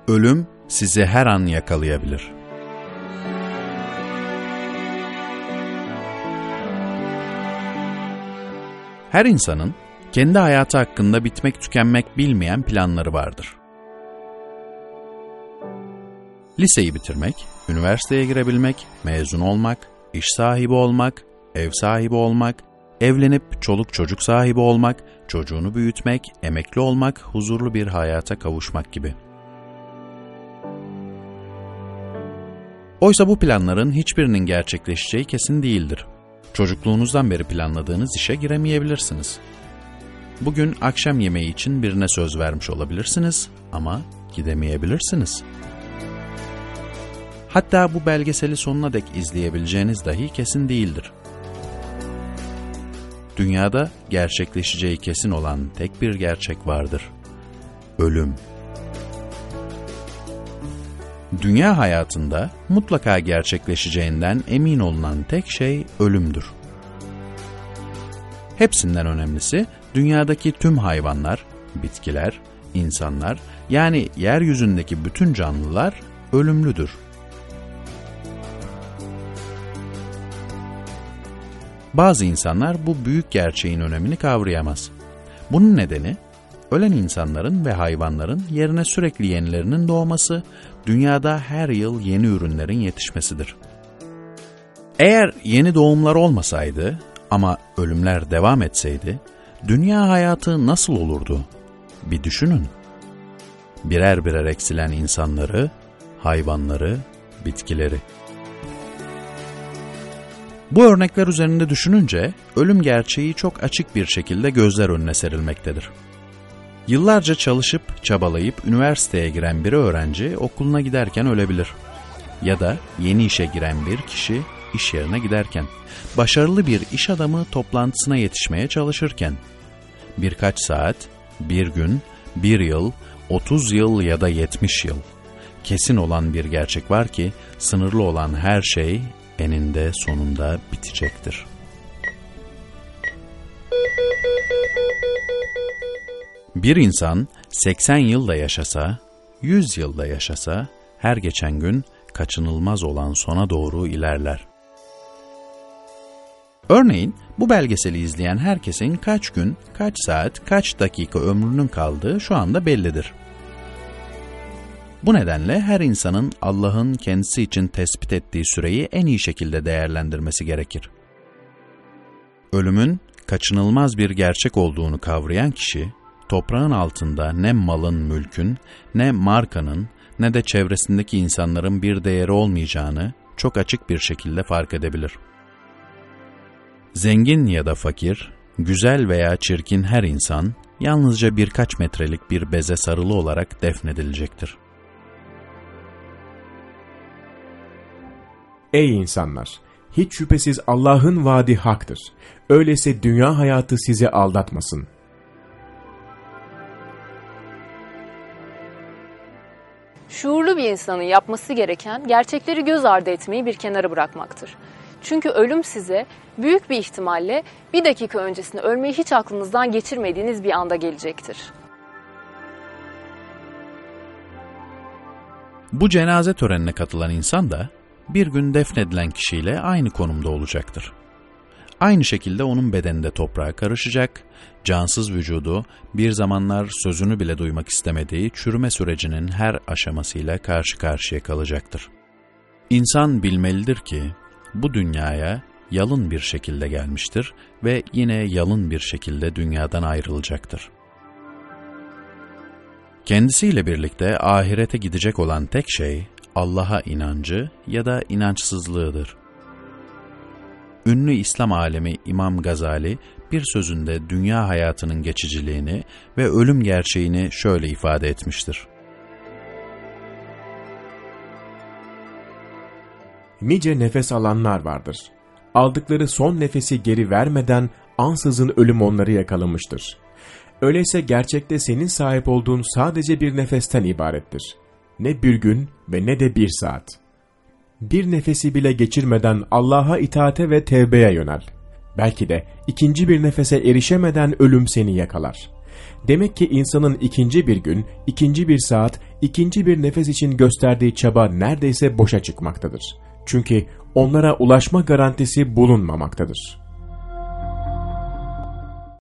Ölüm sizi her an yakalayabilir. Her insanın kendi hayatı hakkında bitmek tükenmek bilmeyen planları vardır. Liseyi bitirmek, üniversiteye girebilmek, mezun olmak, iş sahibi olmak, ev sahibi olmak, evlenip çoluk çocuk sahibi olmak, çocuğunu büyütmek, emekli olmak, huzurlu bir hayata kavuşmak gibi. Oysa bu planların hiçbirinin gerçekleşeceği kesin değildir. Çocukluğunuzdan beri planladığınız işe giremeyebilirsiniz. Bugün akşam yemeği için birine söz vermiş olabilirsiniz ama gidemeyebilirsiniz. Hatta bu belgeseli sonuna dek izleyebileceğiniz dahi kesin değildir. Dünyada gerçekleşeceği kesin olan tek bir gerçek vardır: ölüm. Dünya hayatında mutlaka gerçekleşeceğinden emin olunan tek şey ölümdür. Hepsinden önemlisi, dünyadaki tüm hayvanlar, bitkiler, insanlar, yani yeryüzündeki bütün canlılar ölümlüdür. Bazı insanlar bu büyük gerçeğin önemini kavrayamaz. Bunun nedeni, ölen insanların ve hayvanların yerine sürekli yenilerinin doğması, dünyada her yıl yeni ürünlerin yetişmesidir. Eğer yeni doğumlar olmasaydı ama ölümler devam etseydi, dünya hayatı nasıl olurdu? Bir düşünün. Birer birer eksilen insanları, hayvanları, bitkileri. Bu örnekler üzerinde düşününce, ölüm gerçeği çok açık bir şekilde gözler önüne serilmektedir. Yıllarca çalışıp, çabalayıp üniversiteye giren bir öğrenci okuluna giderken ölebilir. Ya da yeni işe giren bir kişi iş yerine giderken, başarılı bir iş adamı toplantısına yetişmeye çalışırken, birkaç saat, bir gün, bir yıl, 30 yıl ya da 70 yıl. Kesin olan bir gerçek var ki, sınırlı olan her şey eninde sonunda bitecektir. Bir insan 80 yıl da yaşasa, 100 yıl da yaşasa, her geçen gün kaçınılmaz olan sona doğru ilerler. Örneğin bu belgeseli izleyen herkesin kaç gün, kaç saat, kaç dakika ömrünün kaldığı şu anda bellidir. Bu nedenle her insanın Allah'ın kendisi için tespit ettiği süreyi en iyi şekilde değerlendirmesi gerekir. Ölümün kaçınılmaz bir gerçek olduğunu kavrayan kişi, toprağın altında ne malın, mülkün, ne markanın, ne de çevresindeki insanların bir değeri olmayacağını çok açık bir şekilde fark edebilir. Zengin ya da fakir, güzel veya çirkin her insan, yalnızca birkaç metrelik bir beze sarılı olarak defnedilecektir. Ey insanlar! Hiç şüphesiz Allah'ın vaadi haktır. Öyleyse dünya hayatı sizi aldatmasın. Şuurlu bir insanın yapması gereken gerçekleri göz ardı etmeyi bir kenara bırakmaktır. Çünkü ölüm size büyük bir ihtimalle bir dakika öncesinde ölmeyi hiç aklınızdan geçirmediğiniz bir anda gelecektir. Bu cenaze törenine katılan insan da bir gün defnedilen kişiyle aynı konumda olacaktır. Aynı şekilde onun bedeni de toprağa karışacak, cansız vücudu bir zamanlar sözünü bile duymak istemediği çürüme sürecinin her aşamasıyla karşı karşıya kalacaktır. İnsan bilmelidir ki bu dünyaya yalın bir şekilde gelmiştir ve yine yalın bir şekilde dünyadan ayrılacaktır. Kendisiyle birlikte ahirete gidecek olan tek şey Allah'a inancı ya da inançsızlığıdır. Ünlü İslam alimi İmam Gazali bir sözünde dünya hayatının geçiciliğini ve ölüm gerçeğini şöyle ifade etmiştir. Nice nefes alanlar vardır. Aldıkları son nefesi geri vermeden ansızın ölüm onları yakalamıştır. Öyleyse gerçekte senin sahip olduğun sadece bir nefesten ibarettir. Ne bir gün ve ne de bir saat. Bir nefesi bile geçirmeden Allah'a itaate ve tevbeye yönel. Belki de ikinci bir nefese erişemeden ölüm seni yakalar. Demek ki insanın ikinci bir gün, ikinci bir saat, ikinci bir nefes için gösterdiği çaba neredeyse boşa çıkmaktadır. Çünkü onlara ulaşma garantisi bulunmamaktadır.